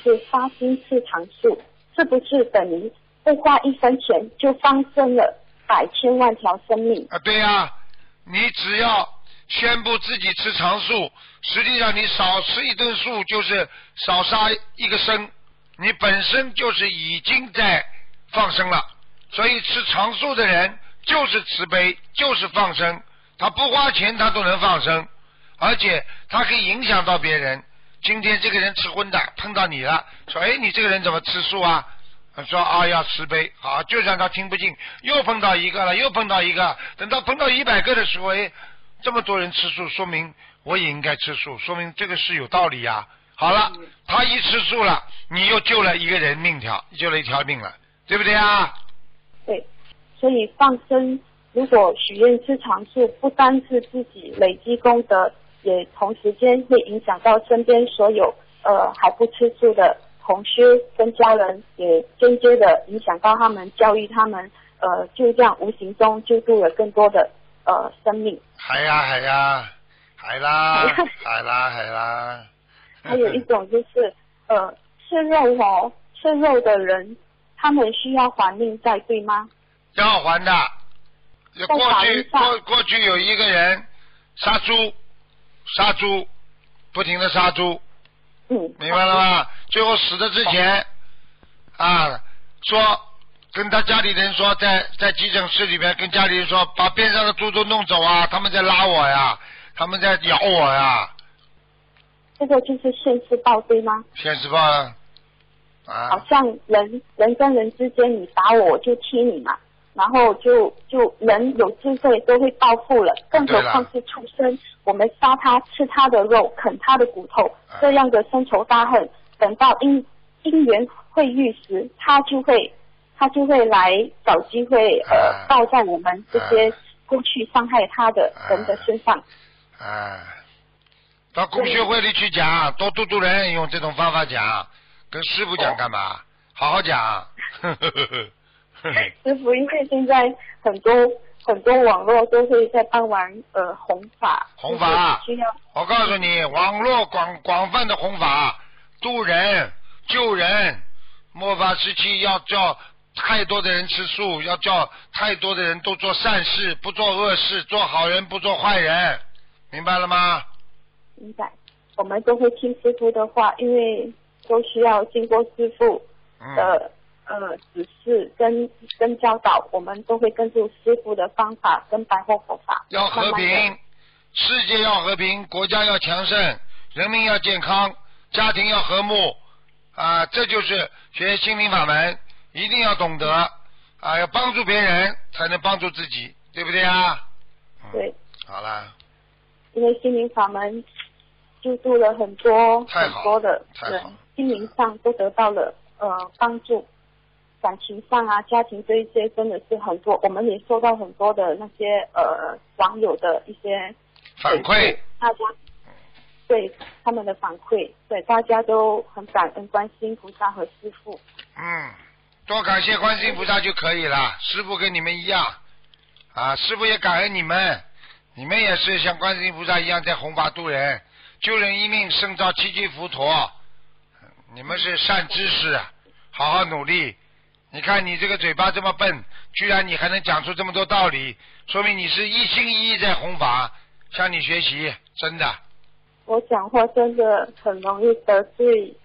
是发心吃长素，是不是等于不花1分钱就放生了百千万条生命？ 啊，对呀，你只要宣布自己吃长素，实际上你少吃一顿素就是少杀一个生，你本身就是已经在放生了。所以吃长素的人就是慈悲，就是放生，他不花钱他都能放生，而且他可以影响到别人。今天这个人吃荤的碰到你了，说哎你这个人怎么吃素啊？说啊要慈悲，好，就算他听不进，又碰到一个了，又碰到一个，等到碰到100个的时候，哎，这么多人吃素，说明我也应该吃素，说明这个是有道理呀。好了，他一吃素了，你又救了一个人命条，救了一条命了，对不对啊？ 对，所以放生，如果许愿吃长素，不单是自己累积功德，也同时间会影响到身边所有还不吃素的同学跟家人，也间接的影响到他们，教育他们，就这样无形中救助了更多的生命。 係啦，係啦。 还有一种就是吃肉的人，他们需要还命债对吗？ 要还的。过去有一个人杀猪，不停的杀猪，明白了吗？最后死的之前说跟他家里人说，在急诊室里面跟家里人说，把边上的猪都弄走啊，他们在拉我呀，他们在咬我呀。 这个就是现世报对吗？ 现世报啊。 好像人跟人之间，你打我就踢你嘛，然后就人有智慧都会报复了，更何况是畜生，我们杀他吃他的肉，啃他的骨头，这样的深仇大恨，等到因缘会遇时，他就会来找机会报在我们这些过去伤害他的人的身上。 到公学会里去讲，多度度人，用这种方法讲，跟师父讲干嘛？好好讲。 师父，因为现在很多网络都会在帮忙弘法，需要。 我告诉你，网络广泛的弘法，度人救人，末法时期要叫太多的人吃素，要叫太多的人都做善事，不做恶事，做好人不做坏人，明白了吗？ 明白，我们都会听师父的话，因为都需要经过师父的指示跟教导，我们都会根据师父的方法跟白话佛法。 要和平，慢慢世界要和平，国家要强盛，人民要健康，家庭要和睦这就是学心灵法门，一定要懂得要帮助别人才能帮助自己，对不对啊？ 对。 好了。 因为心灵法门救助了很多的人，心灵上都得到了帮助，感情上家庭这一些真的是很多，我们也收到很多的那些网友的一些反馈， 大家对他们的反馈，对大家都很感恩观世音菩萨和师父。 多感谢观世音菩萨就可以了，师父跟你们一样师父也感恩你们。你们也是像观世音菩萨一样在弘法度人，救人一命胜造7级浮屠，你们是善知识，好好努力。你看你这个嘴巴这么笨，居然你还能讲出这么多道理，说明你是一心一意在弘法，向你学习，真的。 我讲话真的很容易得罪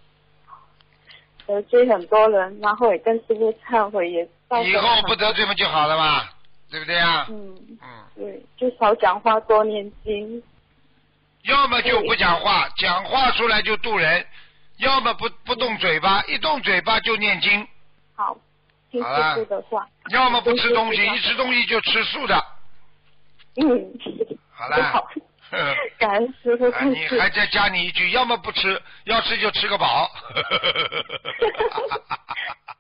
很多人，然后也跟师父忏悔，也以后不得罪嘛就好了嘛，对不对啊？ 对，就少讲话，多念经。 要么就不讲话，讲话出来就度人；要么不动嘴巴，一动嘴巴就念经。 好，听师父的话。 要么不吃东西，一吃东西就吃素的。好了。 好。感恩师父。 你还再加你一句，要么不吃，要吃就吃个饱。